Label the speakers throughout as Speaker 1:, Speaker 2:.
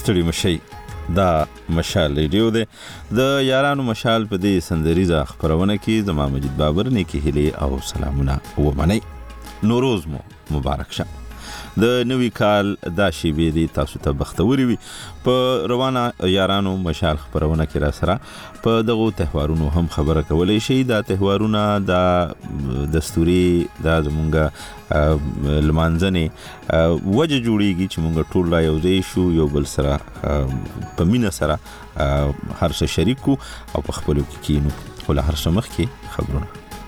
Speaker 1: ستړي مشئ. دا مشال ریډیو دی. د یارانو مشال په دې سندریزه خپرونه کې زما مجید بابر نیکې هیلې او سلامونه ومنئ. نوروز مو مبارک شه. د نوی کال دا شیبې دی تاسو ته بختوري وي. په روانه یارانو مشال خپرونه کې را سره په دغو تهوارونو هم خبره کولی شي. دا تهوارونه دا دستوري دا زمونږه لمانځنې وجه جوړیږي چې مونږ ټول را یو ځای شو، یو بل سره په مینه سره هر څه شریک کو او په خپلو کې کینو. خو له هر څه مخکې خبرونه.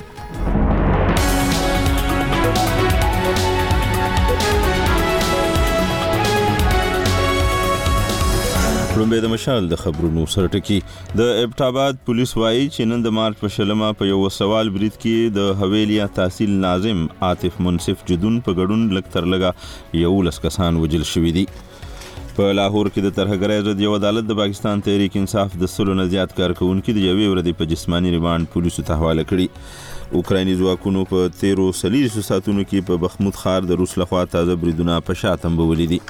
Speaker 1: لومبې د مشال د خبرونو سرټکی. د ابټاباد پولیس وایي چې نن د مارچ په 20 په یو سوال برید کې د حویلیا تحصیل ناظم عاطف منصف جدون په ګډون لږ تر لږه 11 کسان وژل شوي دي. په لاهور کې د ترهګرۍ ضد یو عدالت د پاکستان تحریک انصاف د 100 نه زیات کارکونکو د یوې ورځې په جسماني ریمانډ پولیسو ته حواله کړي. اوکرایني ځواکونو په 13 ساعتونو کې په بخمود ښار د روس لخوا تازه بریدونه په شا تنبولي دي.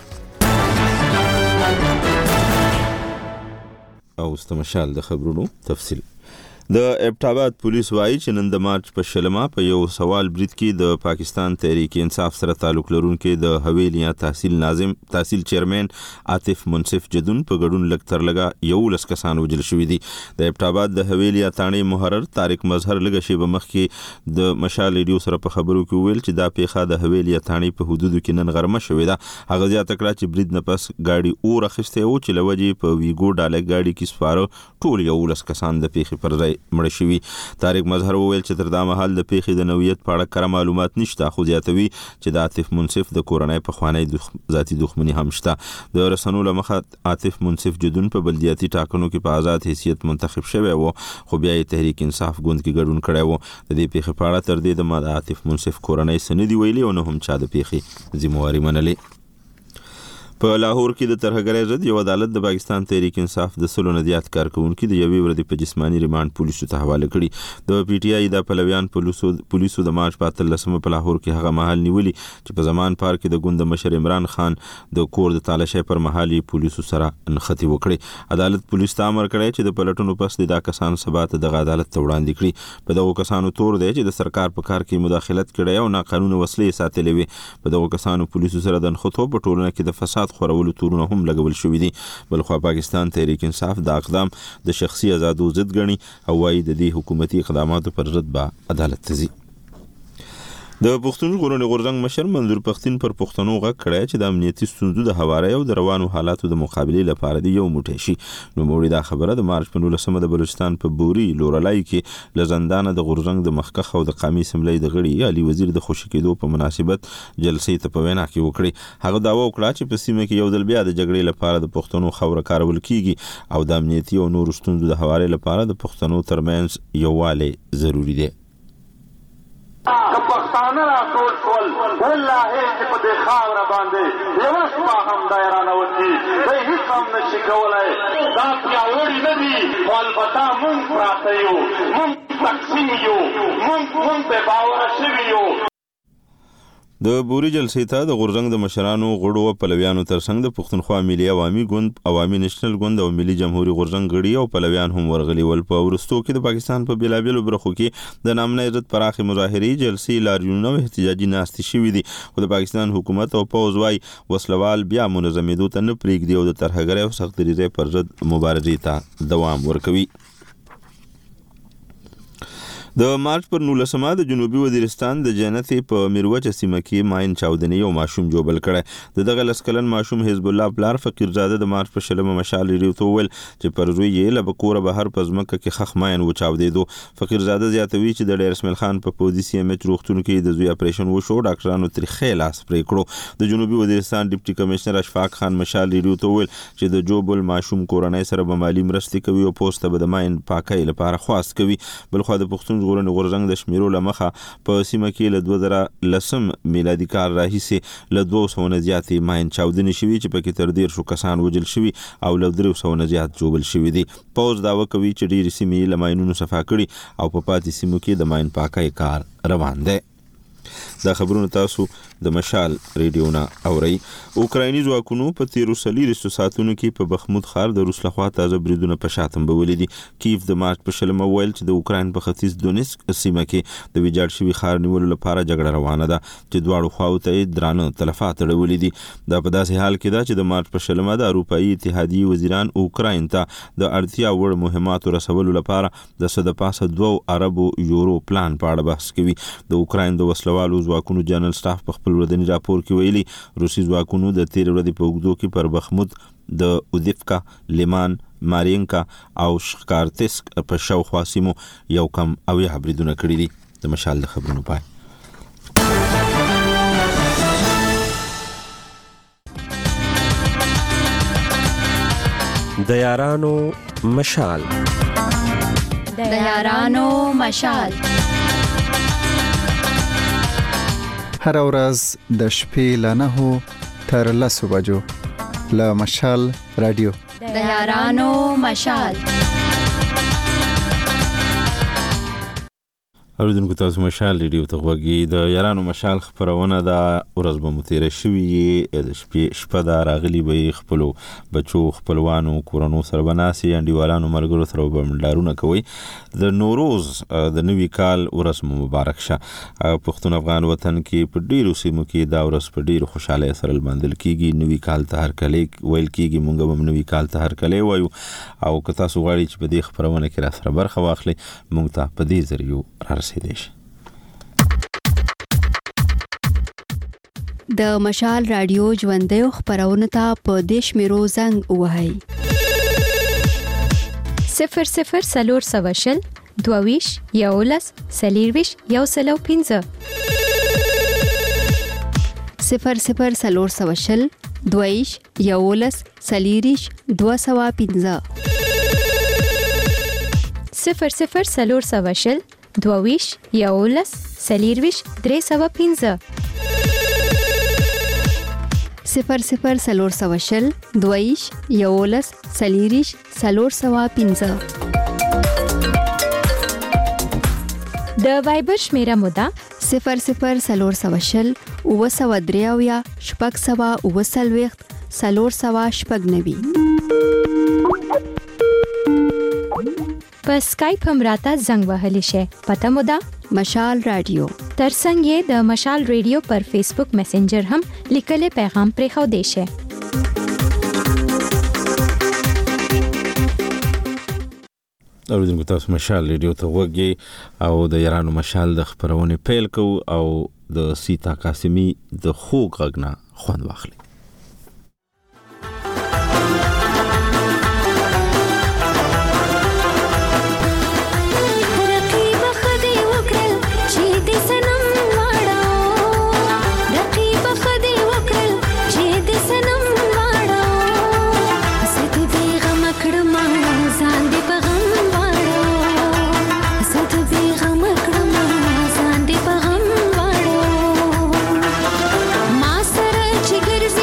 Speaker 1: او استمشال د خبرونو تفصیل. د ابټاباد پولیس وایي چې نن د مارچ په 20 په یو سوال برید کې د پاکستان تحریک انصاف سره تعلق لرونکي د حویلیا تحصیل ناظم تحصیل چیرمن عاطف منصف جدون په ګډون لږ تر لږه 11 کسان وژل شوي دي. د ابټاباد د حویلیا تاڼې محرر طارق مظهر لږه شیبه مخکې د مشال ریډیو سره په خبرو کې ویل چې دا پیښه د حویلیا تاڼې په حدودو کې نن غرمه شوې ده. هغه زیاته کړه چې برید نه پس ګاډي اور اخیستی و چې له وجې په ویګو ډاله ګاډي کې سپاره ټول 11 کسان د پیښې پر ځای مړه شوي. طارق مظهر وویل چې تر دا مهال د پیښې د نوعیت په اړه کره معلومات نشته، خو زیاتوي چې د عاطف منصف د کورنۍ پخوانی ذاتي دښمني هم شته. د رسنو له مخه عاطف منصف جدون په بلدیاتي ټاکنو کې په آزاد حیثیت منتخب شوی و، خو بیا یې تحریک انصاف ګوند کې ګډون کړی و. د دې پیښې په اړه تر دې د عاطف منصف کورنۍ څه نه دي ویلي او نه هم چا د پیښې ذمہواري منلې. په لاهور کې د ترهګرۍ ضد یو عدالت د پاکستان تحریک انصاف د 100 نه زیات کارکونکو د یوې ورځې په جسماني ریمانډ پولیسو ته حواله کړي. د پی ټی آی د پلویان پولیسو د مارچ په 13 په لاهور کې هغه مهال نیولي چې په زمان پارک کې د ګوند مشر عمران خان د کور د تالاشۍ پر مهال پولیسو سره نښتې وکړي. عدالت پولیس ته امر کړی چې د پلټنو پس د کسان سبا ته د عدالت ته وړاندې کړي. په دغو کسانو تور دی چې د سرکار په کار کې مداخلت کړی او ناقانونه وسلې ساتلې وي. په دغو کسانو پولیسو سره د نښتو په ټولنه کې د فساد خورولو تورونه هم لګول شوي دي. بلخوا پاکستان تحریک انصاف د اقدام د شخصي آزادو ضد ګڼي او وايي د دې حکومتي اقداماتو پر ضد به عدالت ته ځي. د پښتون ژغورنې غورځنګ مشر منظور پښتين پر پښتنو غږ کړی چې د امنیتي ستونزو د هوارۍ او د روانو حالاتو د مقابلې لپاره د یو موټی شي. نو موړي دا خبره د مارچ په 19 د بلوچستان په بوري لورلای کې لزندانه د غورځنګ د مخکخ او د قومي اسمبلی د غړي علي وزیر د خوشی کېدو په مناسبت جلسې ته په وینا کې وکړي. هغه داوا وکړه چې په سیمه کې یو ځل بیا د جګړې لپاره د پښتنو خوره کارول کیږي او د امنیتي او نورو ستونزو د هوارۍ لپاره د پښتنو ترمنځ یووالی ضروری دی.
Speaker 2: پښتانه را ټول شول والله چې په دې خاوره باندې یوه شپه هم دایرانه وکړي دی هېڅ هم نشي کولی. دا پیاوړي نه دي خو البته مونږ پراته یو، مونږ تقسیم یو، مونږ بې باوره شوي یو.
Speaker 1: د بوري جلسې ته د غورځنګ د مشرانو غړو او پلویانو ترڅنګ د پښتونخوا ملي عوامي ګوند، عوامي نېشنل ګوند او ملي جمهوریت غورځنګ غړي او پلویان هم ورغلي ول. په ورستو کې د پاکستان په بیلابیلو برخو کې د نامنه عزت پراخې مظاهرې، جلسې، لاریونونه او احتجاجي ناستې شوي دي. خو د پاکستان حکومت او پوځ وايي وسلوال بیا منظمېدو ته نه پرېږدي او د ترهګرۍ او سخت دریځۍ پر ضد مبارزې ته دوام ورکوي. د مارچ پر 19 د جنوبي وزیرستان د جنتې په میروچ سیمه کې ماین چاودنې یو ماشوم جوبل کړی. دغه لسکلن ماشوم حزب الله پلار فقیرزاده د مارچ په 20 مشال ریډیو ته وویل چې پر زوی یې له بکوره بهر په ځمکه کې خخ ماین وچاودېدو. فقیرزاده زیاتوي چې د ډیر اسماعیل خان په پوځي سی ام ایچ روغتون کې د زوی اپریشن وشو. ډاکټرانو ترخې لاس پرې کړو. د جنوبي وزیرستان ډیپټي کمشنر اشفاق خان مشال ریډیو ته وویل چې د جوبل ماشوم کورنۍ سره به مالي مرستې کوي او پوسټ به د ماین پاکۍ لپاره خواست کوي. بلخوا د پښتون ژغورنې غورځنګ د شمیرو لمخه په سیمه کې له 2010 میلادي کال راهیسې له 200 نه زیاتې ماین چاودنې شوي چې پکې تر 150 کسان وژل شوي او له 300 نه زیات جوبل شوي دي. پوځ دعوه کوي چې ډېرې سیمې له ماینونو صفا کړي او په پاتې سیمو کې د ماین پاکۍ کار روان دی. دا خبرونه تاسو د مشال ریډیو نه اورئ. اوکرایني ځواکونو په 13 ساعتونو کې په بخمود ښار د روس لخوا تازه بریدونه په شاتم بولې دي. کیف د مارچ په شلمه ویل چې د اوکراین په ختیځ دونیسک سیمه کې د ویجاړ شوي ښار نیولو لپاره جګړه روانه ده چې دواړو خواو ته درانه تلفات اړولي دي. دا په داسې حال کې ده چې د مارچ په شلمه د اروپایي اتحادیې وزیران اوکراین ته د اړتیا وړ مهماتو رسولو لپاره د څه د پاسه 2 اربو یورو پلان په اړه بحث کوي. د اوکراین د وسلوالو ځواکونو جنرال سټاف په خپل ورځني راپور کې ویلي روسي ځواکونو د تیر ورځې په اوږدو کې پر بخمود د اودیفکا، لیمان، مارینکا او شکارتسک په شاوخوا سیمو یو کم 80 بریدونه کړي دي. د مشال د خبرونو پای.
Speaker 3: د یارانو مشال.
Speaker 4: د یارانو مشال.
Speaker 5: هر ورځ د شپې له 9 تر 10 بجو له مشال رادیو.
Speaker 4: د یارانو مشال.
Speaker 1: اوریدونکو تاسو مشال ریډیو ته غوږی. د یارانو مشال خبرونه دا ورځ به متیره شوي د شپه دا راغلي به خپلو بچو خپلوانو کورونو سره بناسي انډیوالانو ملګرو سره به منډارونه کوي. د نوروز د نوي کال ورځ مبارک شه. پښتون افغان وطن کې په ډیرو سیمو کې دا ورځ په ډیرو خوشاله سره لمانځل کیږي. نوي کال ته هر کله ویل کیږي، مونږ به نوي کال ته هر کله وایو. او که تاسو غواړئ چې په دې خبرونه کې را سره برخه واخلئ مونږ ته په دې ذریعو
Speaker 4: د مشال رادیو ژوندیو خبرونه ته په دیش میرو زنګ وهي
Speaker 6: 00 سلور سوشل دوویش یولس سلیرویش یوسلو 15
Speaker 4: 00 سلور سوشل دوویش یولس سلیریش 215
Speaker 6: 00 سلور سوشل دوویش یولس سلیرویش 315
Speaker 4: 00 سلور سوشل دوویش یولس سلیریش 315
Speaker 6: د وایبر شمیره مودا
Speaker 4: 00 سلور سوشل اوسودریاویا شپږ سوا اوسلويخت سلور سوا شپږ نوي.
Speaker 6: په سکایپ هم راته زنګ وهلی شي. پته مو ده
Speaker 4: مشال رادیو.
Speaker 6: ترڅنګ یې د مشال ریډیو پر فیسبوک میسنجر هم لیکل پیغام پرې خو دی شي.
Speaker 1: اوریدونکو تاسو مشال ریډیو ته وګورئ او د یارانو مشال د خبرونه پیل کو او د سیتا قاسمی د خوږ غږنا خوند واخلي.
Speaker 7: ما سره چې ګرځي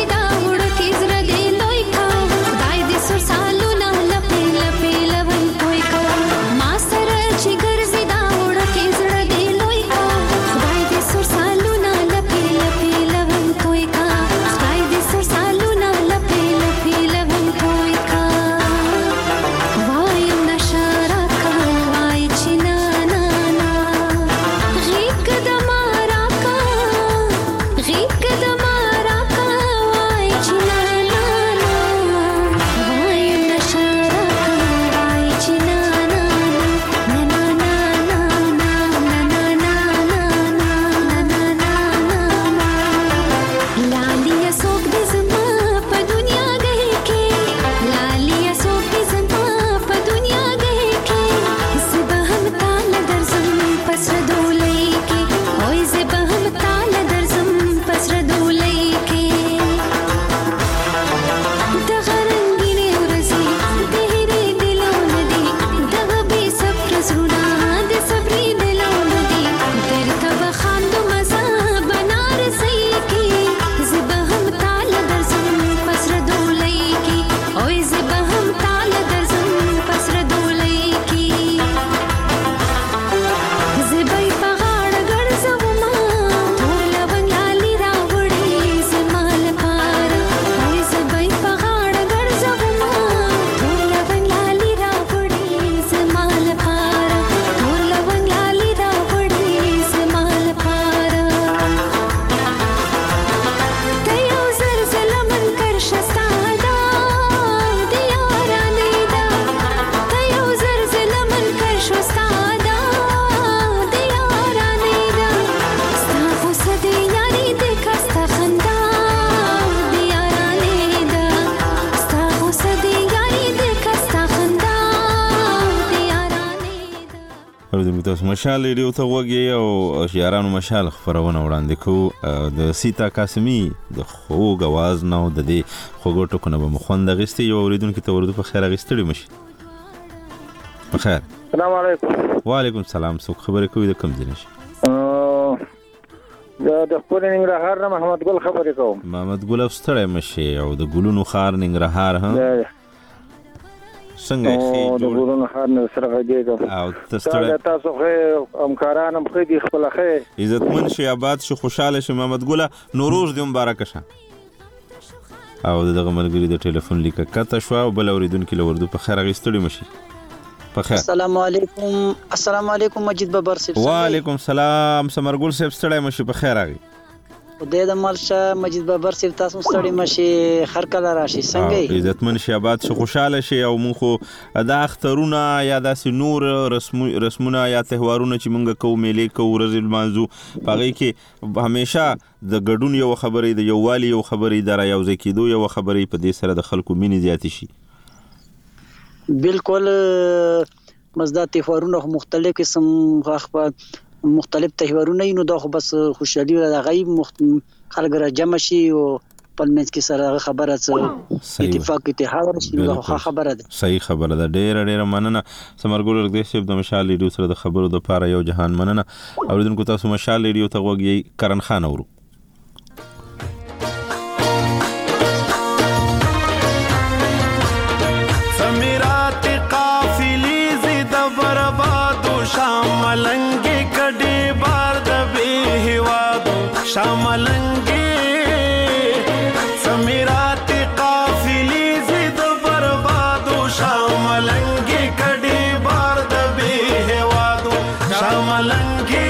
Speaker 1: مشال ریډیو ته وګي او یارانو مشال خبرونه وړاندې کوو د سیتا قاسمی د خوږ आवाज نو د دې خوږو ټکو نه مخوند غستې یو اوریدونکو ته ورته په خیر غستړي مشي بخیر.
Speaker 7: السلام علیکم.
Speaker 1: وعلیکم السلام. څوک خبرې کوي د کوم ځای نشي؟
Speaker 7: د خپل ننګرهار نه محمد ګل خبرې کوم.
Speaker 1: محمد ګل ستړی مشي او د ګلونو خار ننګرهار ها څنګه
Speaker 7: خې د ګلونو خار نه سره غږیږم
Speaker 1: او
Speaker 7: تاسو خو همکاران هم خې دي خپل خې
Speaker 1: عزتمن شي آباد شي خوشاله شي محمد ګل نوروز دې مبارک شه. او دغه ملګری د ټلیفون لیکه کته شو او بل اوریدونکو لوردو په خیر غستړي مشي بخیر.
Speaker 8: السلام علیکم مجید بابر صاحب.
Speaker 1: وعلیکم السلام سمرګل صاحب ستړی مشي په خیر راغی.
Speaker 8: خدای د مالشه مجید بابر صاحب تاسو ستړي مشي هر کله راشي څنګه
Speaker 1: عزتمن شي آباد شي خوشاله شي او مونږ خو د اخترونه یا داسې نور رسمونه یا تهوارونه چې مونږ کوو میلې کوو ورځې لمانځو پغې کې همیشه د ګډون یو خبرې د یووالي یو خبرې د را یوځای کېدو یو خبرې په دې سره د خلکو مینې زیاتې شي.
Speaker 8: بالکل مزدا تهوارونه مختلف قسم مختلف تهوارونه نو دا خو بس خوشحالي د غیب خلک را جمع شي او په منځ کې سره خبره اتفاق اتحاد شي دا خبره ده.
Speaker 1: صحیح خبره ده. ډېر مننه سمرګل رګدې صاحب د مشال ریډیو سره د خبرو د پاره یو جهان مننه. اوریدونکو تاسو مشال ریډیو ته وګورئ کرن خان اورو.
Speaker 9: شاملنگی کډی بار د به هوادو شاملنگی سمیرات قافلی زید بربادو شاملنگی کډی بار د به هوادو شاملنگی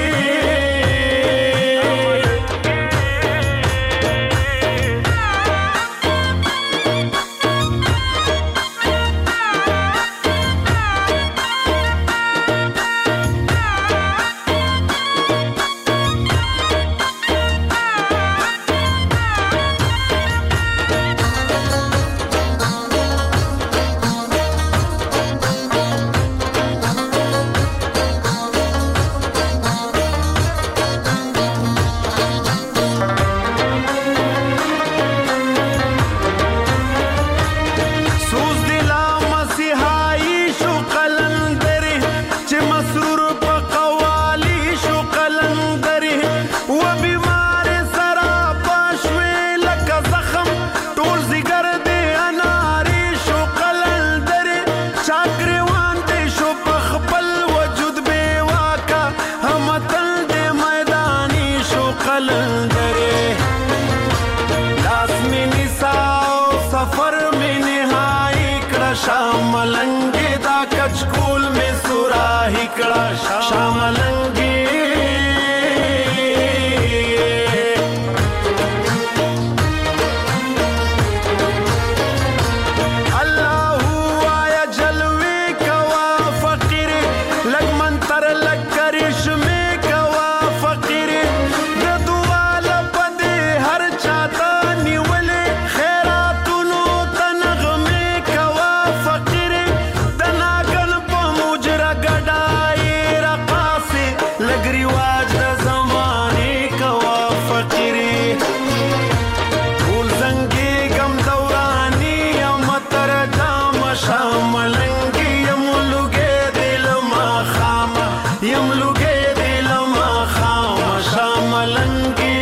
Speaker 9: شاملنگی دا کچکول میں سوراہی کڑا شاملنگی اللہ آیا جلوی کوا فقیر لگ منتر لگ کرش میں کوا فقیر دعا لپدے ہر چاہتا نیولے خیراتونو تنغمے کوا لګري واج د زمانه کوا فقيري ټول زنګي غم دوراني یم تر جام شاملنګي یم لوګي دل ما خام یم لوګي دل ما خام شاملنګي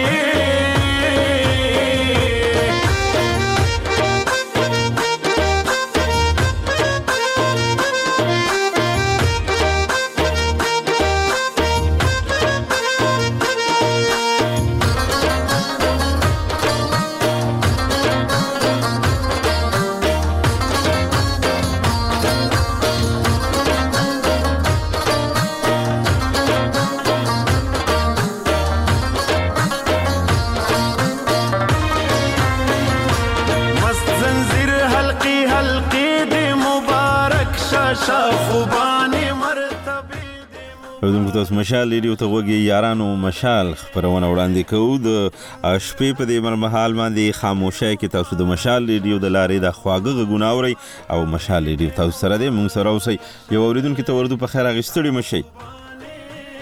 Speaker 1: ودونکو تاسو مشال ریډیو ته وګورئ یارانو مشال خبرونه وړاندې کوو د شپې په دې مرمحال باندې خاموشۍ کې تاسو د مشال ریډیو د لارې د خواږه غږونه اورئ او مشال ریډیو تاسو سره دی مونږ سره اوسئ یو اوریدونکو ته وردو په خیر اغستړي مشئ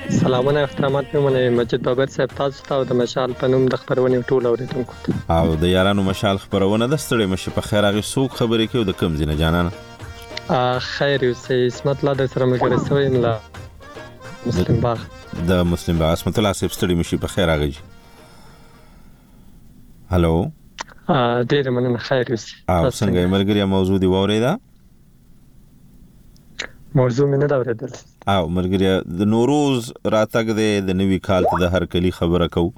Speaker 10: سلامونه احترامات په منه مجید بابر صاحب تاسو ته د مشال په نوم د خبرونه ټول اوریدونکو ته
Speaker 1: او د یارانو مشال خبرونه د ستړي مشه په خیر هغه څوک خبرې کوي د کم زینه جانانه
Speaker 10: خیر اوسې اسمت الله د سره مګر سوې ملا مسلم باغ
Speaker 1: د مسلم باغ اسمت الله صاحب ستړي مشه په خیر هغه هالو
Speaker 10: ډیر مننه خیر اوسې
Speaker 1: او څنګه مرګریا موضوع دی وریدا
Speaker 10: موضوع مې نه دا اوریدل
Speaker 1: او مرګریا د نوروز راتګ د نوي کال ته د هر کلی خبره کو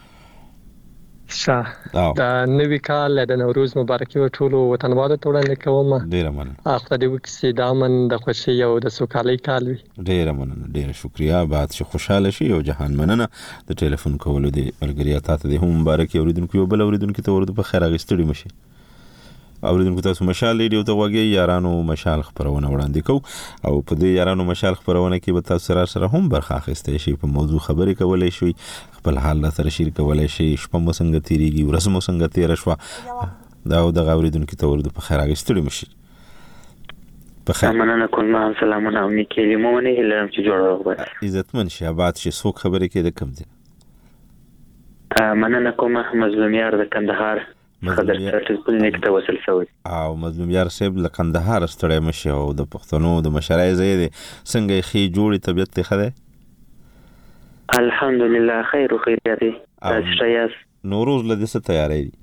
Speaker 10: د نوي کال د نوروز مبارکي ټول وطنوالو ته وړاندې کوم
Speaker 1: ډیر مننه
Speaker 10: اخته دی وکسي د امن د خوشي او د سوکالۍ کال وي
Speaker 1: ډیر مننه ډیر شکریا بعد چې خوشاله شي او جهان مننه د ټلیفون کولو دی مرګریا تاسو د هم مبارکي اوریدونکو یو بل اوریدونکو ته ورته په خیر اغستړي مشي اوریدونکو تاسو مشال ریډیو ته وګورئ یارانو مشال خبرونه وړاندې کو او په دې یارانو مشال خبرونه کې به تاسو سره هم برخه اخیستئ شي په موضوع خبرې کولای شي خپل حال سره شیر کولای شي شپه مو څنګه تیریږي ورځ مو څنګه تیر شو دا د اوریدونکو ته ورته په خیر اخیستړي مشي
Speaker 11: په خیر مننه کوم سلامونه او نیکي مو نه هلم چې جوړ وګورئ
Speaker 1: عزتمن شي آباد شي څوک خبرې کې د کم دي
Speaker 11: مننه کوم مظلوم یار د کندهار خبر ټلیفون نکته وصل شوی
Speaker 1: او مظلوم یار صاحب له کندهار ستړی مشه او د پښتنو د مشرای زید څنګه خې جوړی طبيعت ته خده
Speaker 11: الحمدلله خیر او خیریت تاسو
Speaker 1: نوروز لدې څه تیاری دي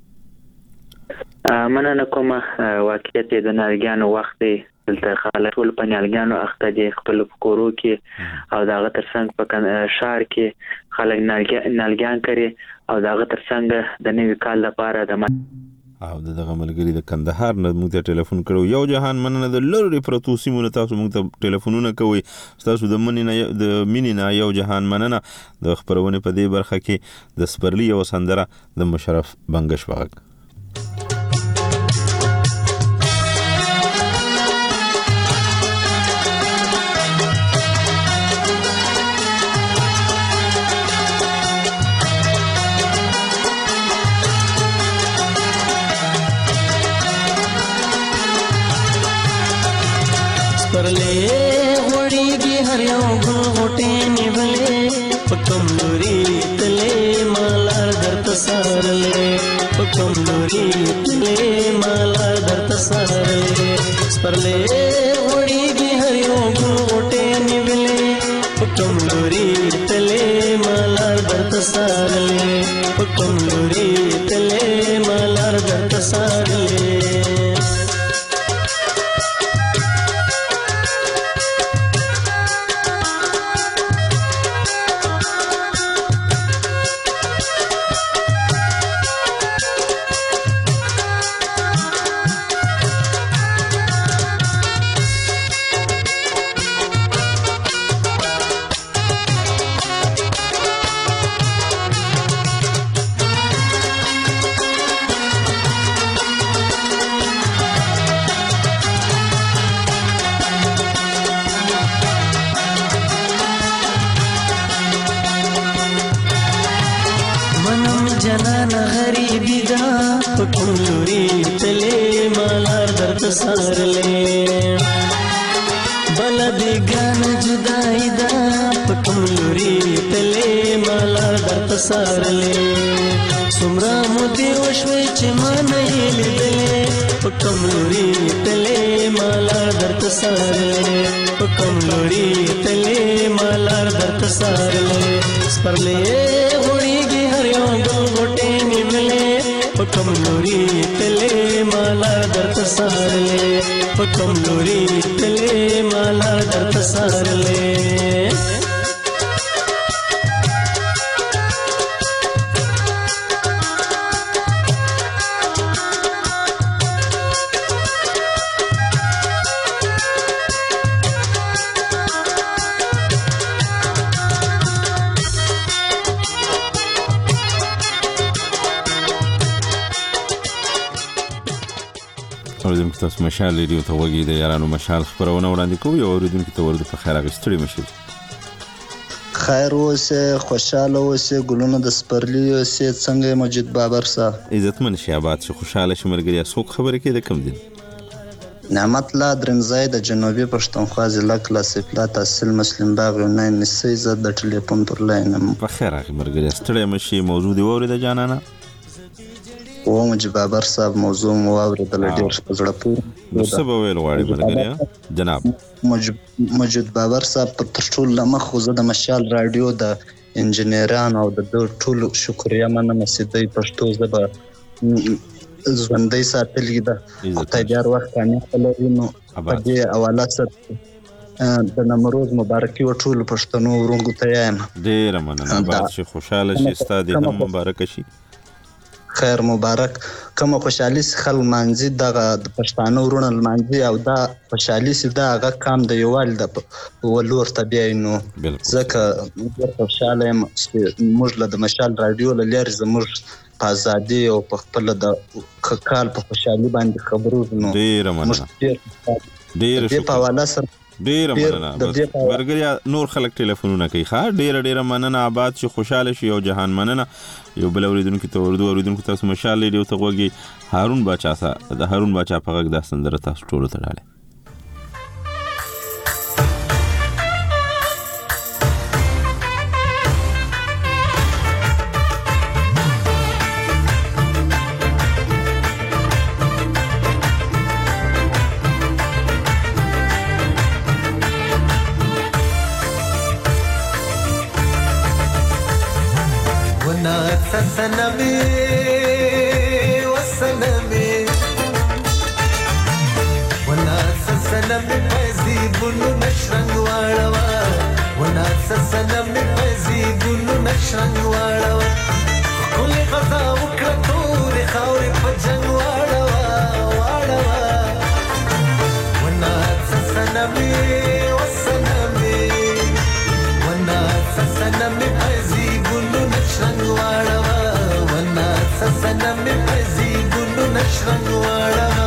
Speaker 11: مننه کوم واقعیت د نارګانو وخت دلته خلک ټول په نارګانو اخته دي خپل کورو کې او داغه ترڅنګ په شهر کې خلک نارګان کوي او داغه ترڅنګ د نوي کال لپاره د
Speaker 1: او دغه ملګری د کندهار نه موږ ته ټلیفون کړو یو جهان مننه د لری پروتو سیمونه تاسو موږ ته ټلیفونونه کوي تاسو د مینینا یو جهان مننه د خبرونه په دې برخه کې د سپرلی او سندره د مشرف بنگش واغ
Speaker 12: परले होड़ीगी हर यो घोटे निभले पकम लोरी तले मालार दर्द सारले पकम लोरी तले मालार दर्द सारले परले होड़ीगी हर यो घोटे निभले पकम लोरी तले मालार दर्द सारले पकम लोरी तले मालार दर्द सारले सारले बलद गान जुदाई दा पकमलूरी तले माला दर्द सारले सुमरा मुदे वशवे चमने लिदले पकमलूरी तले माला दर्द सारले पकमलूरी तले माला दर्द सारले स्परले होड़ीगी हरियो गोटे निमले पकमलूरी तले माला दर्द सारले पकमलूरी तले माला दर्द सारले
Speaker 1: اوریدونکو تاسو مشال ریډیو ته وګورئ د یارانو مشال خبرونه وړاندې کوي او اوریدونکو ته ورته په خیر اغستړي مشي
Speaker 13: خیر اوسه خوشاله اوسه ګلونه د سپرلی اوسه څنګه مجید بابر صاحب
Speaker 1: عزتمن شي آباد شي خوشاله شي مرګریا څوک خبرې کې د کم دي
Speaker 13: نعمت الله درنځای د جنوبي پښتونخوا ضلع کلاس اپلا تحصیل مسلم باغ یوناین نسی زه د ټلیفون پر لاین یم.
Speaker 1: په خیر راغی مرګري ستړی مشي موضوع دی واورېده جانانه؟
Speaker 13: و مجيب بابر صاحب موضوع مو واورېدل ډېر په زړه پورې.
Speaker 1: نو څه به ویل غواړې مرګري جناب؟
Speaker 13: مجيب بابر صاحب په تر ټولو له مخ خو زه د مشال راډیو د انجینرانو او د ټولو شکریه منم چې دوی پښتو ژبه ژوندۍ ساتلې ده. خدای دې هر وخت کامیاب لري. نو په دې حواله سره د نمروز مبارکي و ټولو پښتنو ورونو ته یم.
Speaker 1: ډېره مننه. باد چې خوشحاله شي ستا دې هم مبارکه شي.
Speaker 13: خیر مبارک. کومه خوشحالي چې خلک لمانځي دغه د پښتانه ورونه لمانځي او دا خوشحالي چې دا هغه کام د یووالي د ولور ته بیایي. نو ځکه ډېر خوشحاله یم چې موږ له د مشال راډیو له لارې زموږ په ازادي او په خپله د کال په خوشحالي باندې خبرو. نو
Speaker 1: ډېره مننه. ډېره
Speaker 13: دې په حواله سره
Speaker 1: ډېره مننه. مرګري نور خلک ټلیفونونه کوي. ښه ډېره مننه. آباد چې خوشحاله شي او جهان مننه. یو بل اوریدونکو ته اوریدونکو تاسو مشال ریډیو ته غوږی هارون باچا د هارون باچا په غږ د سندره تاسو ټول ته ډاله.
Speaker 12: سنمي وسنمي وناس سنمي فزيبونو نشرنگ واړوا وناس سنمي فزيبونو نشرنگ واړوا كل غزا وکړه تورې خاورې په جنگ واړوا وناس سنمي وسنمي وناس سنمي فزيبونو نشرنگ واړوا سنمي فزيبونو نشرنگ واړوا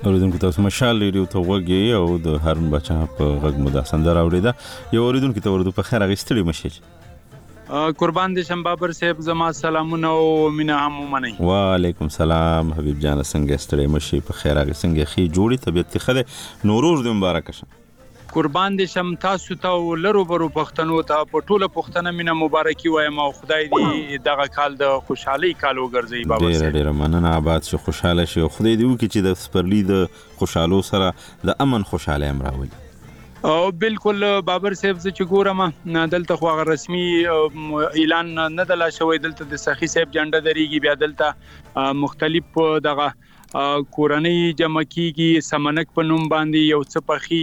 Speaker 1: اوریدونکو تاسو مشال ریډیو ته وګورئ او د هارون بچا په غږ مو دا سندره اوریدا یو اوریدونکو ته ورته په خیر غستړي مشه
Speaker 14: قربان دې شم بابر صاحب زما سلامونه او مینا هم منئ.
Speaker 1: وعلیکم سلام حبیب جان څنګه ستړي مشه په خیر څنګه خي جوړي طبيعت خله نوروز دې مبارک شه.
Speaker 14: قربان دې شم تاسو ته لرو برو پښتنو ته په ټوله پښتنه مینا مبارکي وایم او خدای دې دغه کال د خوشحالي کال وګرځي بابا صاحب.
Speaker 1: ډېر مننه آباد شو خوشاله شي خدای دې وکړي چې د سپرلی د خوشحالو سره د امن خوشاله امراولي.
Speaker 14: او بالکل بابر صاحب چې ګورم دلته خو رسمي اعلان نه دلا شوی دلته د سخی صاحب جنډه دریږي بیا دلته مختلف دغه کورنۍ جمع کیږي سمنک په نوم باندې یو څه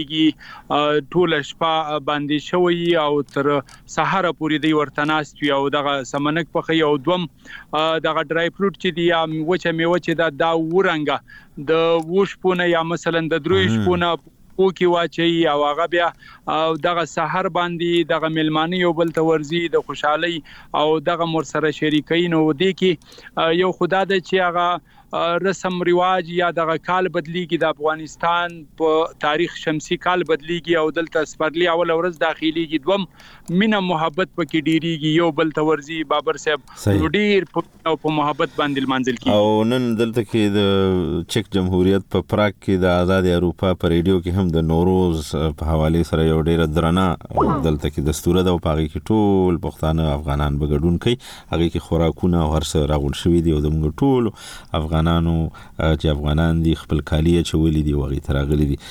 Speaker 14: پخېږي ټول شپه باندې شوی او تر سحر پورې دی ورته ناست او دغه سمنک پخې او دوم دغه ډرای فروټ چې دی وچه میوه چې دا ورنګه د وشپونه یا مثلا د دروي شپونه او کی واچي او هغه بیا دغه سحر باندې دغه ملمانی یو بل ته ورزي د خوشحالي او دغه مر سره شریکین او دی کی یو خدا د چې هغه رسم رواج یا دغه کال بدلیږي د افغانستان په تاریخ شمسي کال بدلیږي او دلته سپرلی اول ورځ داخليږي دوم مینا محبت پکې ډیریږي یو بل ته ورزي بابر صاحب ډیر په محبت باندې منځل کی
Speaker 1: او نن دلته کې د چک جمهوریت په پراګ کې د آزاد اروپا په ریډیو کې هم د نوروز په حواله سره یو ډیر درنه دلته کې دستور ده او پاږي کې ټول پښتانه افغانان بغډون کوي هغه کې خوراکونه او هر څه راغون شوی دی او د موږ ټول افغانانو چې افغانان دي خپل کالیه چولې دي وغي تراغلي دي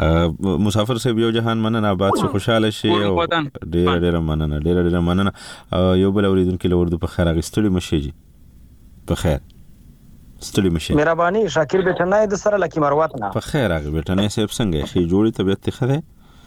Speaker 1: مسافر صاحب یو جهان مننه آباد شي خوشاله شي او ډیر مننه یو بل اوریدونکو له ورده په خیر غستړي مشه جی په خیر ستړي مشه
Speaker 15: مهرباني شاکر بیٹنای د سره لکی مروت نه
Speaker 1: په خیر هغه بیٹنای صاحب څنګه خي جوړي طبيعت خره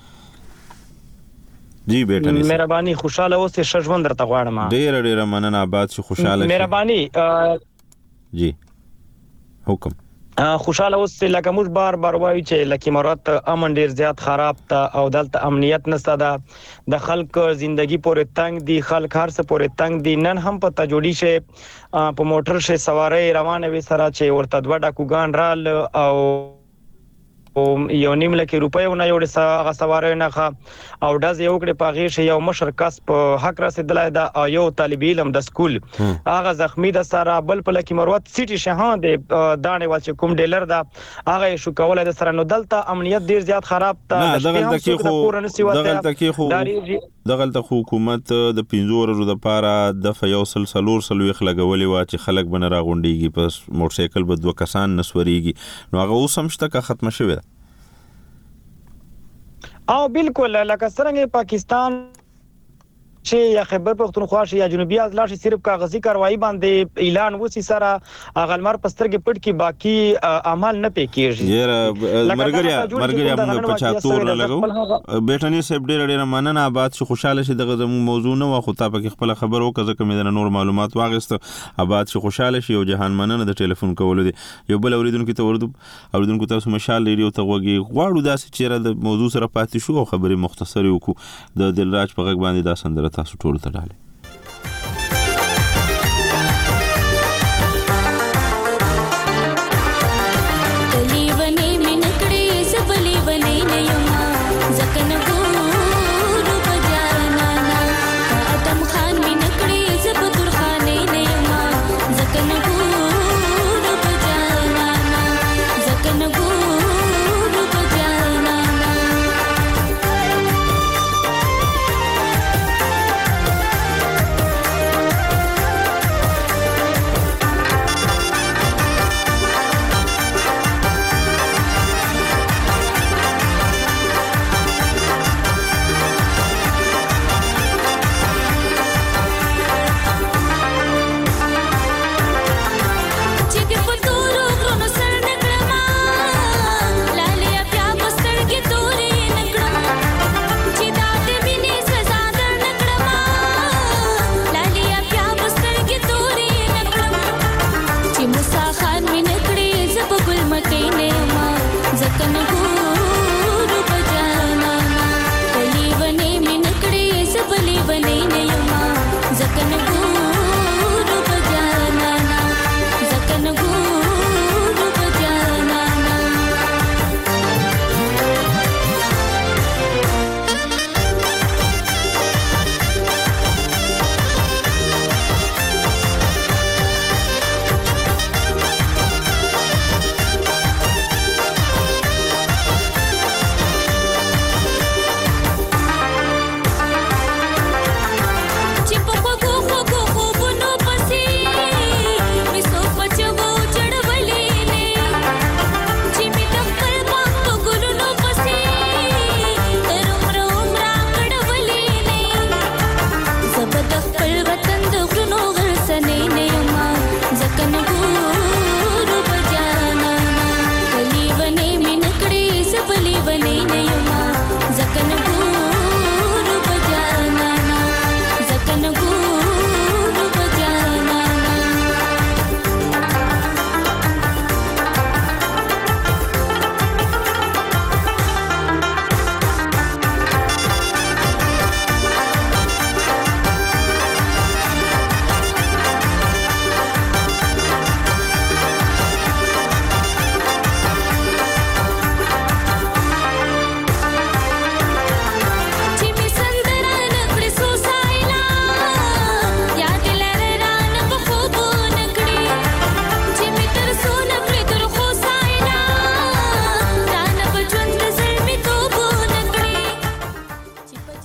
Speaker 1: جی بیٹنای
Speaker 15: مهرباني خوشاله اوسه شژوند درته غواړم
Speaker 1: ډیر مننه آباد شي خوشاله
Speaker 15: مهرباني
Speaker 1: جی حکم
Speaker 15: خوشاله اوسه لکه موږ بار وایو چې لکی مرات امن ډیر زیات خراب تا او دلته امنیت نشته ده د خلک ژوندۍ پورې تنگ دي خلک هر څه پورې تنگ دي نن هم په تجوړی شه په موټر شه سواري روانه وي سره چې ورته دوه ډاکوګان رال او یو نیم لکه روپیو نه یو هغه سواري نه او داز یو کړي پاغي شي یو مشر کس په حق رسیدلای دا یو طالب علم د سکول هغه زخمی د سره بل په لکی مروت سيټي شهان د دانه ول چې کوم ډیلر دا هغه شو کولای د سره نو دلته امنیت ډیر زیات خراب تا
Speaker 1: دغه حکومت د 15 ورځو د پاره د فیو سلسلور سلويخ لګولې وا چې خلک بن راغونډيږي پس موټر سایکل به دوه کسان نسوريږي نو هغه اوس هم شته کا ختم شوه
Speaker 15: او بالکل لکه څنګه پاکستان چې یا خیبر پختونخوا شي یا جنوبي اضلاع شي صرف کاغذي کاروایی باندې اعلان وسی سره اغلمر پسترګې پټ کی باقی اعمال نه پکېږي
Speaker 1: یاره مرګریا موږ 75 لګو بیٹنی صاحب ډېر مننه آباد شي خوشاله شي دغه زمو موضوع نه واخو تا پکې خپل خبر وکړه کوم د نور معلومات واغست آباد شي خوشاله شي او جهان مننه د ټلیفون کول دي یو بل اوریدونکو ته اوریدونکو تاسو مشال ریډیو ته وګي غواړو داسې چیرې د موضوع سره پاتې شو او خبري مختصری وکړو د دلراج په غږ باندې دا سندره تاسو ټول ته ډاله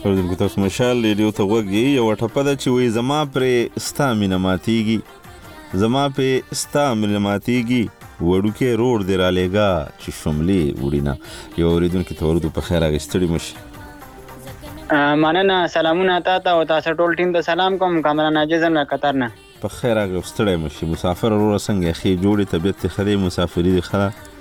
Speaker 1: اوریدونکو تاسو مشال ریډیو ته وګورئ یو ټپه ده چې وایي زما پرې ستا مینه ماتیږي زما پرې ستا مینه ماتیږي وړوکی روډ دې رالیږه چې شملې وړینه. یو اوریدونکي ته ورودو په خیر هغې ستړي مشي.
Speaker 16: مننه. سلامونه تاته او تاسو ټول ټیم ته سلام کوم. کامران عاجز له قطر نه.
Speaker 1: په خیر هغې ستړی مشي. مسافر وروره څنګه ښې جوړې طبیعت دې ښه دی مسافري دې ښه ده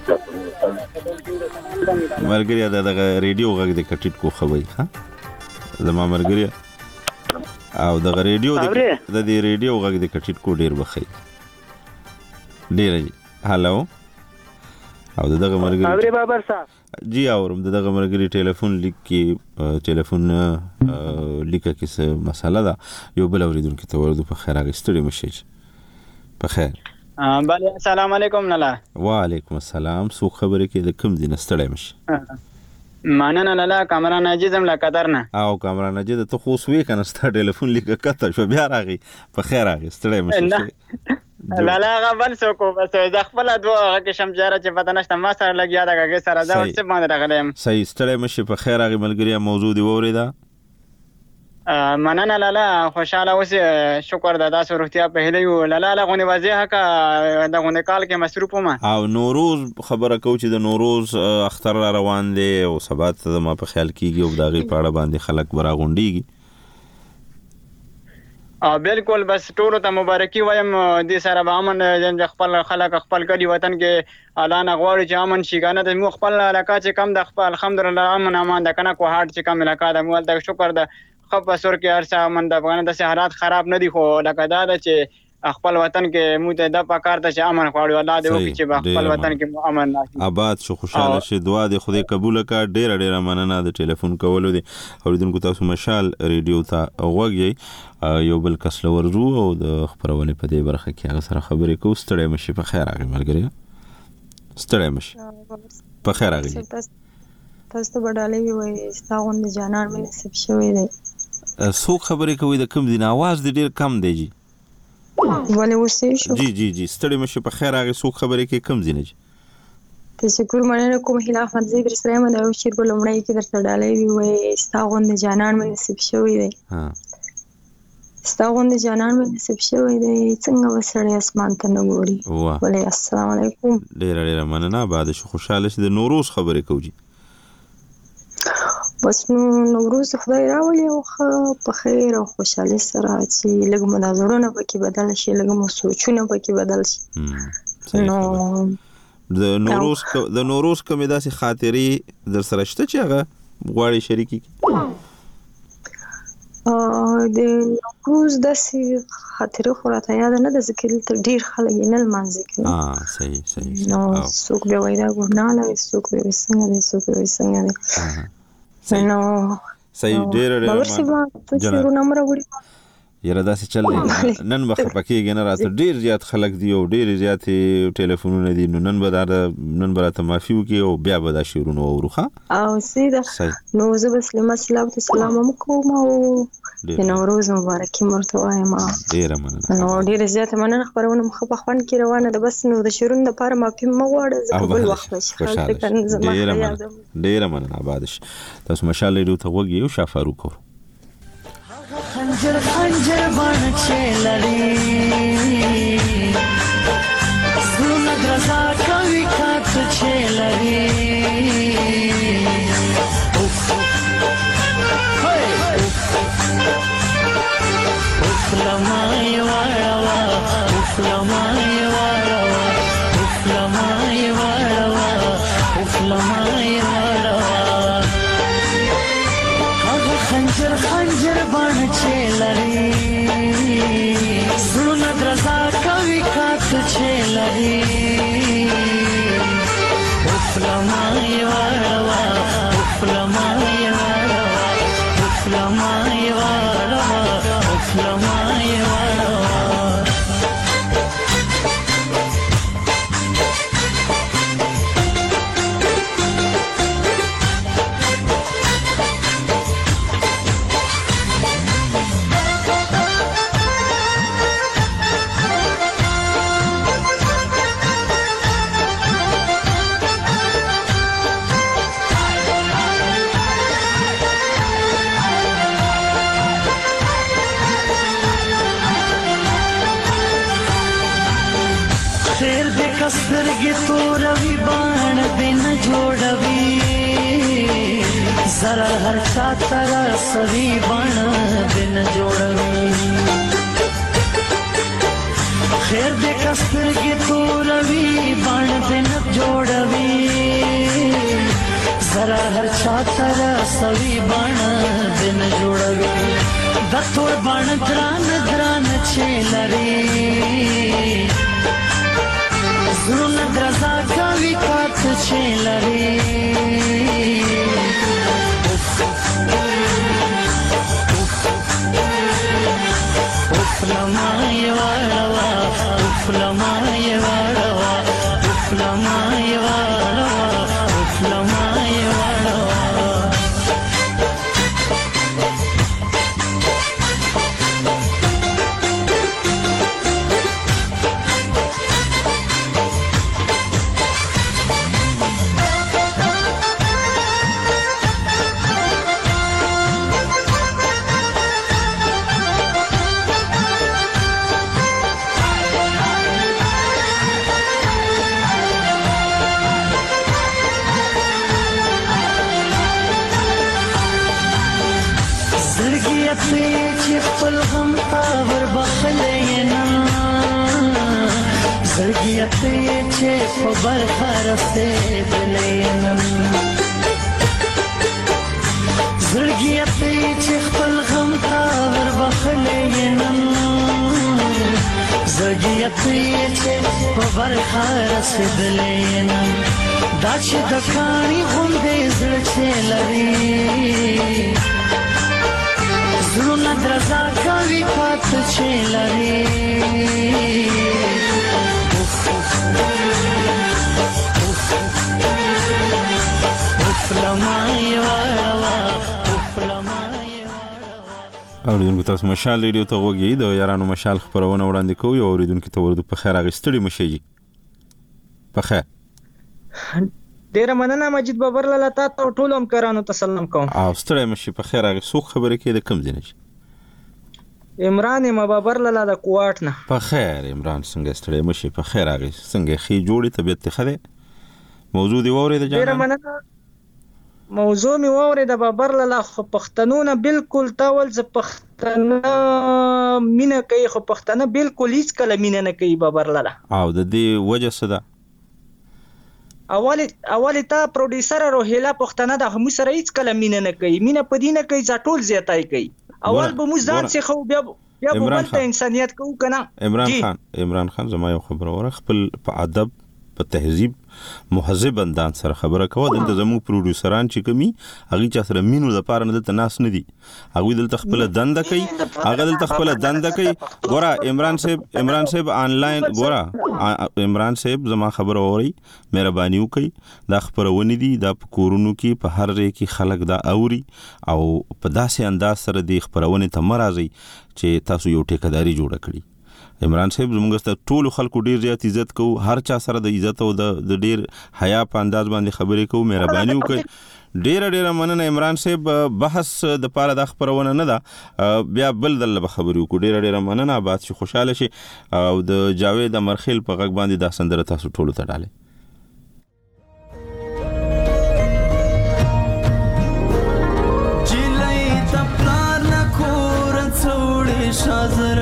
Speaker 1: ملګريه دغه ریډیو غږ دې کټیټ کو خوي ها زما ملګريه او دغه ریډیو د دې ریډیو غږ دې کټیټ کو ډیر بخي ډیر جی هالو او دغه ملګری
Speaker 17: اوري بابر صاحب
Speaker 1: جی اورم دغه ملګری ټلیفون لیک کې ټلیفون لیک کې څه مسله ده یو بل اوریدونکو ته ورته په خیر هغه ستړي مشي په خیر.
Speaker 16: بله السلام علیکم لالا.
Speaker 1: وعلیکم السلام. سو خبرې کې د کوم دین ستړی مشي؟
Speaker 16: مننه لالا. کامران عاجز له قطر نه.
Speaker 1: او کامران عاجز ته خو سوي کنه ستا ټلیفون لیک کته شو بیا راغی په خیر راغی ستړی مشي
Speaker 16: لالا. هغه بل څوک بس د خپل دوه هغه کې شمجاره چې پته نشته ما سره لګیا دا هغه سره دا څه باندې راغلم.
Speaker 1: صحیح ستړی مشي په خیر راغی ملګری. موضوع دی وریدا.
Speaker 16: مننه لالا. خوشاله اوسې. شکر د تاسو روغتیا په هیله یو لالا. لغونې واضح کا د غونې کال کې مصروف وم.
Speaker 1: او نوروز خبره کو چې د نوروز اختر را روان دی او سبا ته ما په خیال کیږي او داغي پاړه باندې خلک برا غونډيږي.
Speaker 16: بالکل بس ټولو ته مبارکي وایم. دې سره به امن خپل خلک خپل کړي وطن کې اعلان غواړي چې امن شي کنه د مو خپل علاقه چې کم د خپل الحمدلله امن امان د کنه کو هارت چې کم علاقه د مول د شکر د خپسور کې ارسه امن د افغان د حالات خراب نه دي خو لکه دا چې خپل وطن کې مو ته د پکار ته چې امن غواړي الله دې وکړي چې خپل وطن کې امن راشي
Speaker 1: آباد شو خوشاله شي. دعا دې خدای قبول کړه. ډیر مننه د ټلیفون کولو دي. اوریدونکو تاسو مشال ریډیو ته وګورئ یو بل کس لورزو او د خبرونه په دې برخه کې هغه سره خبرې کوو. ستړی مشي په خیر راغی ملګری. ستړی مشي په خیر راغی.
Speaker 18: تاسو ته بدالې وي ستاغون د جانان مې نصیب شوی دی.
Speaker 1: څوک خبرې کوي د کوم دین आवाज دې ډیر کم دی جی.
Speaker 18: ولې وسې شو
Speaker 1: جی ستړی مشه په خیر هغه څوک خبرې کوي کم دین جی.
Speaker 18: تشکر مننه کوم هیله احمد زید رسول الله او شیر ګل لمړی کې درته ډالې وي ستاغون د جانان مې نصیب شوی دی. ستاغون د جانان مې نصیب شوی دی. څنګه وسړی اسمان ته نه ګوري. ولې السلام علیکم.
Speaker 1: ډیر مننه. بعد شو خوشاله شي د نوروز خبرې کوي.
Speaker 18: بس نوروز خدای راولي او په خیر او خوشحالي سره چې لږ مو نظرونه پکې بدل شي لږ مو سوچونه پکې بدل شي.
Speaker 1: نو د نوروز کومې داسې خاطرې در سره شته چې هغه غواړي شریکي
Speaker 18: د نوروز داسې خاطرې خو راته یاد نه ده ځکه دلته ډېر خلک یې نه لمانځي کوي.
Speaker 1: صحیح
Speaker 18: نو څوک به وایي دا ګناه لري څوک به وایي څنګه دی څوک به وایي څنګه دی. نو
Speaker 1: صحیح ډېر
Speaker 18: باور شي ما ته چې ورنمره وړي
Speaker 1: یره داسې چل دی نن به خپه کېږي نه راته ډېر زیات خلک دي او ډېرې زیاتې ټلیفونونه دي نو نن به راته معافي وکړي او بیا به دا شعرونه واورو ښه
Speaker 18: او سیده نو زه به سلیمه صلاب ته سلام هم کوم او د نوروز مبارکي ورته وایم.
Speaker 1: ډېره مننه.
Speaker 18: نو ډېره زیاته مننه. خپرونه مو ښه په خوند کې روانه ده بس نو د شعرونو دپاره معافي مه غواړه ځکه بل وخت به شي.
Speaker 1: ډېره مننه. آباد شي. تاسو مشال ریډیو ته وګورئ او شاه فاروق اورو.
Speaker 12: خنجر بان چلری زونه درزا کوي کات چلری لمای وړوا لمای وړوا لمای وړوا لمای وړوا هغه خنجر بان چلری زونه درزا کوي کات چلری لمای وړوا لمای وړوا لمای وړوا لمای کسترګې توروي باڼ دې نه جوړوي زرا هر چا ترا سوي باڼ دې نه جوړوي خیر دې کسترګې توروي باڼ دې نه جوړوي زرا هر چا ترا سوي باڼ دې نه جوړوي د تور باڼ دران چې لري زړونه درزا کوي کات چې لري لمای واړوا لمای واړوا لمای واړوا لمای واړوا چې خپل غم تاور بخلې نه زړګي ته چې په برخه رسېدلې نه زړګي ته چې خپل غم تاور بخلې نه زړګي ته چې په برخه رسېدلې نه دا چې د کاڼي غوندې زړه چې لري زړونه درزا کوي پات چې لري
Speaker 1: اوریدونکو تاسو مشال ریډیو ته وګورئ د یارانو مشال خبرونه وړاندې کوي او اوریدونکو ته ورته په خیر اغستړي مشي په خیر
Speaker 17: ډیر مننه مجید بابر لاله تاسو ټول هم کرانو ته سلام کوم
Speaker 1: او ستړی مشي په خیر اغه سو خبره کې د کم ځنه
Speaker 17: عمران بابر لاله د کوټ نه
Speaker 1: په خیر عمران څنګه ستړی مشي په خیر اغه څنګه خي جوړی طبيعت خده موضوع دی وره د جان
Speaker 17: ډیر مننه موضوع می وره د بابر لاله خو پښتنونه بالکل تاول ز پښتنه مینه کوي خو پښتنه بالکل هیڅ کله مینه نه کوي بابر لاله
Speaker 1: او د دې وجه څه ده
Speaker 17: اولی تا پروډوسر روهیلا پښتنه د هم سره هیڅ کله مینه نه کوي مینه پدینه کوي ځټول زیاتای کوي اول به مو ځان څخه بیا په بل ته انسانيت کو کنه
Speaker 1: عمران خان زما یو خبر اوره خپل په ادب په تهذیب مهذب انداز سره خبره کوي دلته زموږ پروډوسران چې کمی هغه چا سره مينو د پاره نه د ناس نه دي هغه دلته خپل دنده کوي هغه دلته خپل دنده کوي ګوره عمران صاحب آنلاین ګوره عمران صاحب زما خبر اوري مهرباني وکي دا خبرونه دي د کورونو کې په هر ځای کې خلک دا اوري او په داسې انداز سره د خبرونه ته مرাজি چې تاسو یو ټیکداري جوړ کړی عمران صاحب زموږ ست ټول خلکو ډیر زیات عزت کو هر چا سره د عزت او د ډیر حیا په انداز باندې خبرې کو مهرباني وکي ډیر مننه عمران صاحب بحث د پاره د خبرونه نه ده بیا بل دل خبرې کو ډیر مننه بعد شي خوشاله شي او د جاوید امرخیل په غږ باندې د سندره تاسو ټول ته ډاله
Speaker 9: جلای د پلار نه کور څوړې شازر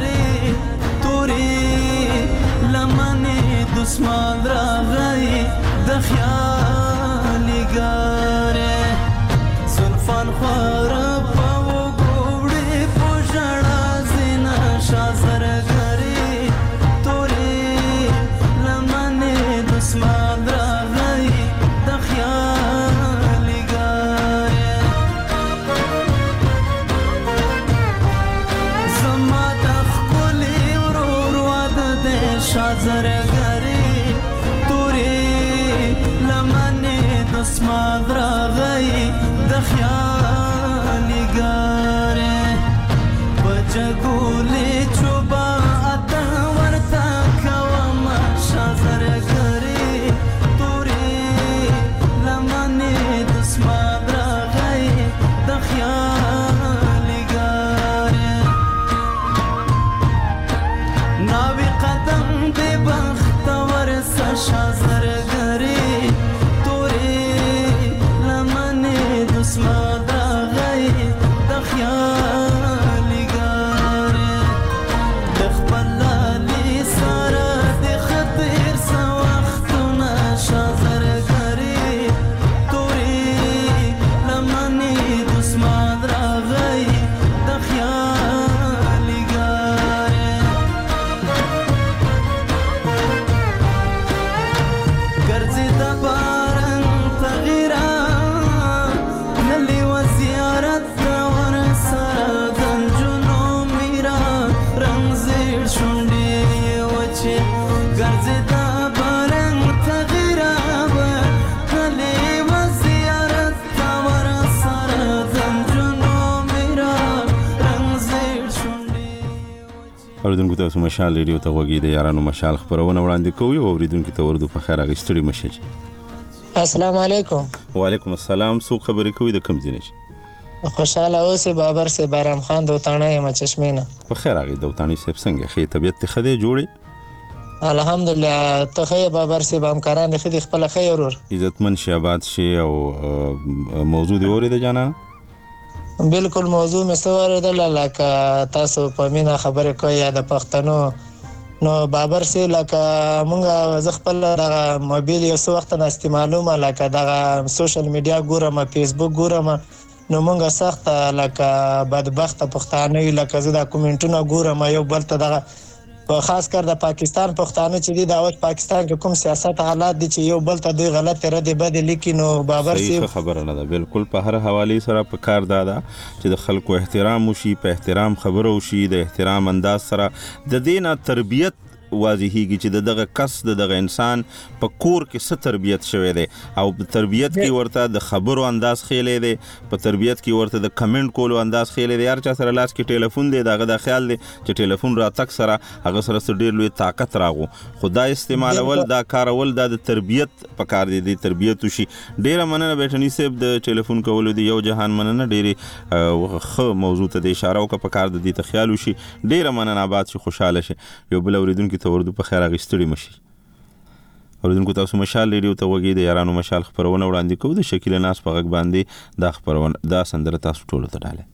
Speaker 9: دسمان راغی د خیالي ګاره زلفان خور په وګوړې پوجړه زینا شازر غری تورې لمنه دسمان راغی د خیالي ګاره زما د خپل ورور واده د شازر اسمان راغی د خیالي ګاره بچګولې چوبا اتن ورتا کوم شازر غری تورې لمنه د اسمان راغی د خیالي ګاره ناوی قدم دې بخت ورس
Speaker 1: اوریدونکو تاسو مشال ریډیو ته وګورئ د یارانو مشال خبرونه وړاندې کوي او اوریدونکو ته ورته په خیر اغستړي مشج.
Speaker 19: السلام علیکم.
Speaker 1: وعلیکم السلام. سو خبرې کوي د کم ځینې
Speaker 19: خوشاله اوسې بابر سي بارام خان دوتانه یم چشمینه.
Speaker 1: په خیر اغه دوتانی صاحب څنګه خې طبيعت ته خدای جوړي؟
Speaker 19: الحمدلله ته خې بابر سي بامکاران خې خپل خیر ور
Speaker 1: عزتمن شاباد شي او موضوع دی اورید جانا
Speaker 19: بالکل موضوع مستوره ده لکه تاسو په مینا خبره کوي د پښتنو نو بابر سي لکه مونږه ز خپل د موبایل یو څو وخت نه استعمالوم لکه د سوشل میډیا ګورم فیسبوک ګورم نو مونږه سخت لکه بدبخت پښتانه لکه زه د کومنټونو ګورم یو بل ته د په خاص کر د پاکستان پښتانه چې د اوس پاکستان کې کوم سیاست حالات دي چې یو بل ته دوی غلط رد بد لیکینو بابر سي
Speaker 1: خبره نه ده بالکل په هر حواله سره په کار دادا چې د خلکو احترام وشي په احترام خبرو وشي د احترام انداز سره د دینه تربيت واضحيږي چې دغه کس دغه انسان په کور کې څه تربيت شوی دی او په تربيت کې ورته د خبرو انداز خېلې دی په تربيت کې ورته د کمنټ کولو انداز خېلې دی هر چا سره لاس کې ټلیفون دی دغه د خیال دی چې ټلیفون را تک سره هغه سره ډېر لوی طاقت راغو خدای استعمالول دا کارول د تربيت په کار دی د تربيت وشي ډېر مننه بیٹنی صاحب د ټلیفون کولو دی یو جهان مننه ډېر خو موضوع ته د اشاره او په کار د دې تخیل وشي ډېر مننه آباد شي خوشاله شي یو بل اوریدونکو ته ورته په خیر اغستړي مشي. اوریدونکو تاسو مشال ریډیو ته وګورئ د یارانو مشال خبرونه وړاندې کوو د شکیل ناس په غږ باندې دا خبرونه دا سندره تاسو ټول ته ډاله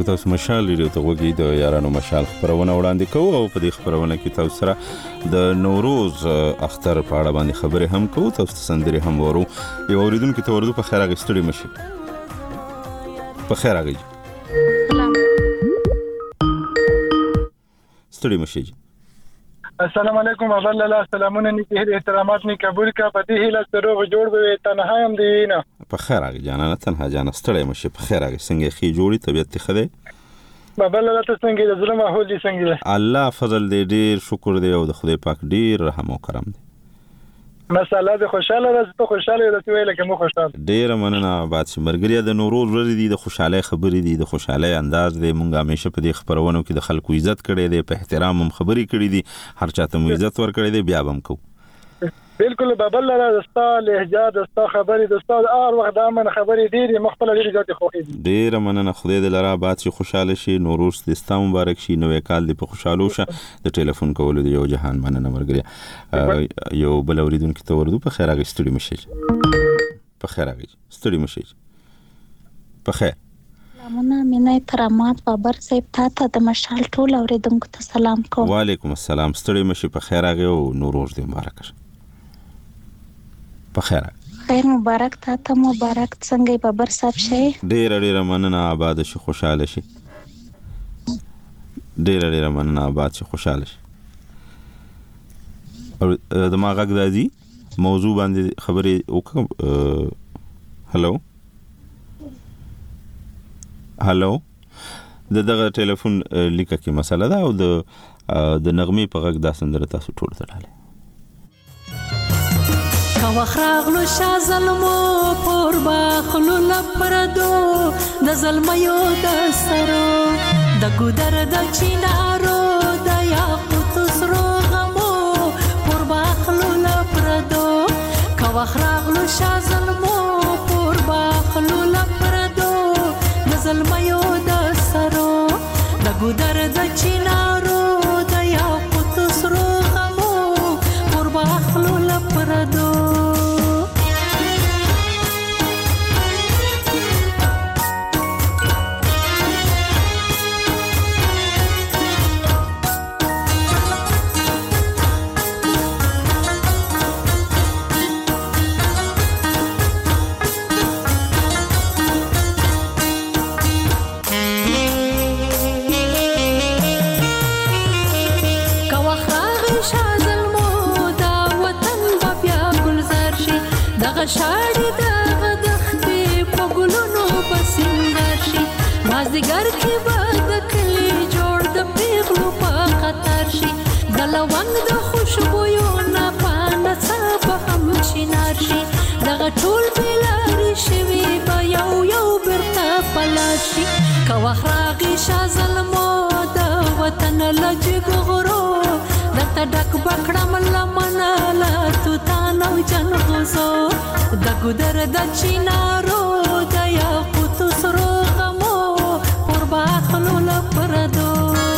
Speaker 1: که تاسو مشال ریډیو ته وګورئ د یارانو مشال خبرونه وړاندې کوو او په دې خبرونه کې تاسو سره د نوروز اختر په اړه باندې خبرې هم کوو، تاسو سندري هم ورو. یو اوریدونکو ته ورته په خیر غوښتړي مشي. په خیر غوښتړي. ستړي مشي.
Speaker 20: السلام علیکم اول الله سلامونه نیکی احترامات می قبول کا پتی هله سره جوړ به تنها هم دی نه
Speaker 1: په خیر راغی جانا نه تنها جانا ستړی مشه په خیر راغی څنګه خي جوړی طبيعت خده
Speaker 20: بابا الله ته څنګه د ظلم ماحول دي څنګه
Speaker 1: الله فضل دې ډیر شکر دی او د خدای پاک ډیر رحم او کرم دی
Speaker 20: مساله د خوشاله راز ته خوشاله د ویل کوم خوشاله
Speaker 1: ډیر مننه باد چې مرګریا د نوروز ورځ دی د خوشاله خبرې دی د خوشاله انداز دی مونږه همیشه په دې خبرونو کې د خلکو عزت کړي دی په احترام هم خبرې کړي دي هر چاته مو عزت ور کړی دی بیا هم کو
Speaker 20: بالکل بابا الله دستا لهجه دستا خبرې دستا هر وخت د امن خبرې ډیره مختلفه ډیره ذات خو
Speaker 1: ډیر مننه خدای دې لرا باد چې خوشاله شي نوروز دې ستا مبارک شي نوې کال دې په خوشاله شه د ټلیفون کولو دی یو جهان مننه مرګریا یو بل اوریدونکو ته ورته په خیر راغستړي مشي په خیر راغی ستړي مشي په خیر
Speaker 21: سلامونه مینه احترامات بابر صاحب ته د مشال ټول اوریدونکو ته سلام کوم
Speaker 1: وعلیکم السلام ستړي مشي په خیر راغی او نوروز دې مبارک شه په خیر
Speaker 21: خیر مبارک ته مبارک څنګه بابر صاحب شي
Speaker 1: ډیر مننه آباد شي خوشاله شي ډیر مننه آباد شي خوشاله شي او د ما غږ دادی موضوع باندې خبرې وکړم هالو دغه ټلیفون لیکه کې مسله ده او د نغمې په غږ دا سندره تاسو ټول تړاله
Speaker 12: وخراغلو شا ظلمو پور باخلو لپردو د ظلمیو د سرو د ګودر د چینارو د یاقوت سرو غمو پور باخلو لپردو وخراغلو شا ظلمو پور باخلو لپردو د ظلمیو د سرو د ګودر د چینارو د یاقوت سرو غمو پور باخلو لپردو شاړې دغه دښتې په ګلونو بسنګر شي مازدیګر کې به د کلي جوړ د پیغلو په خطر شي د لونګ د خوشبویو نه په نڅا به هم شینار شي دغه ټول بېلارې شوي به یو بیرته پلار شي که وخت راغی شا ظلمو د وطن له جګو غرو درته ډک به کړم لمنه له توتان او جنغوزو د ګودر د چینارو د یاقوتو سرو غمو پر باخلو لپردو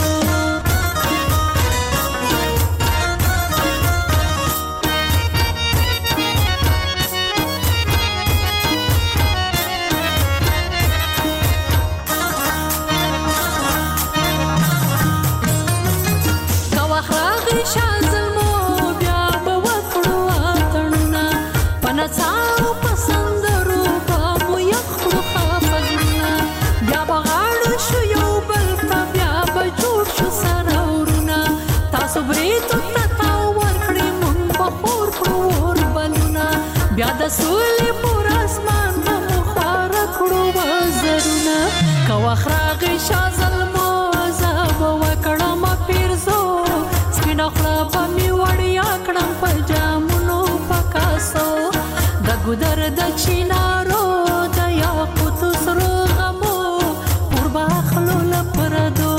Speaker 12: بیا د سولې پر اسمان مو خوار کړو وزرونه که وخت راغی شا ظلمو زه به وکړم پیرزو سپینه خوله به مې وړیا کړم په جامونو په کاسو د ګودر د چینارو د یاقوتو سرو غمو پر باخلو لپردو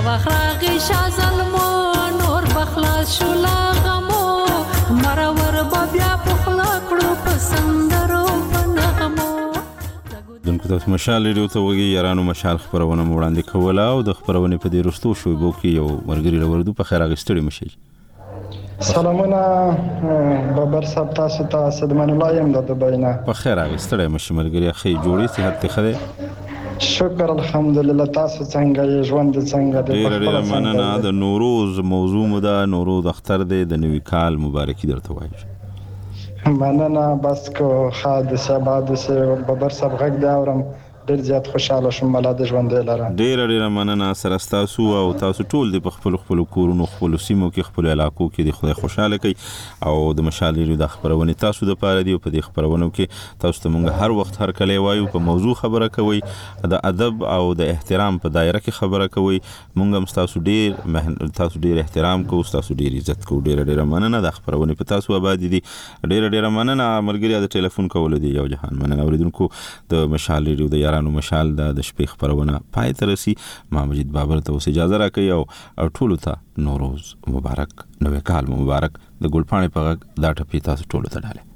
Speaker 12: وخراغي شازلمو نور بخلاص شولا غمو مرور بیا پخلا کړو پسندرو پنغمو
Speaker 1: دونکو تاسو مشال ریډیو ته وګورئ یارانو مشال خبرونه وړاندې کوله او د خبرونه په دې رستو شوبو کې یو مرګري لوردو په خیر اغستړي مشي.
Speaker 2: سلامونه بابر صاحب تاسو ته صدمن الله يم د دبینا
Speaker 1: په خیر اغستړي مشي مرګري خې جوړي صحت ته خره
Speaker 2: شکر الحمدلله تاسو څنګه یې ژوند څنګه
Speaker 1: دی ډېر مننه د نوروز موضوع مو دا نوروز اختر دی د نوي کال مبارکي درته وایم.
Speaker 2: مننه بس کو حادثه بعدسه بابر صاحب غږ دا اورم ډېر زیات خوشاله شوم مله د ژوند لاره
Speaker 1: ډېر مننه سره تاسو او تاسو ټول د خپل کورونو خپل سیمو کې خپل علاقو کې د خدای خوشاله کوي او د مشال ریډیو د خبرونه تاسو د پاره دی په دې خبرونو کې تاسو ته موږ هر وخت هر کله وایو په موضوع خبره کوي د ادب او د احترام په دایره کې خبره کوي موږ هم تاسو ډېر احترام کوو تاسو ډېر عزت کوو ډېر مننه د خبرونه په تاسو آباد دي ډېر مننه ملګری د ټلیفون کول دي یو جهان مننه اوریدونکو د مشال ریډیو د یارانو مشال د شپې خبرونه پای ته رسي. ما مجید بابر ته اوس اجازه راکوي او ټولو ته نوروز مبارک نوې کال مبارک د ګلپاڼې په غږ دا ټپې تاسو ټولو ته ډاله.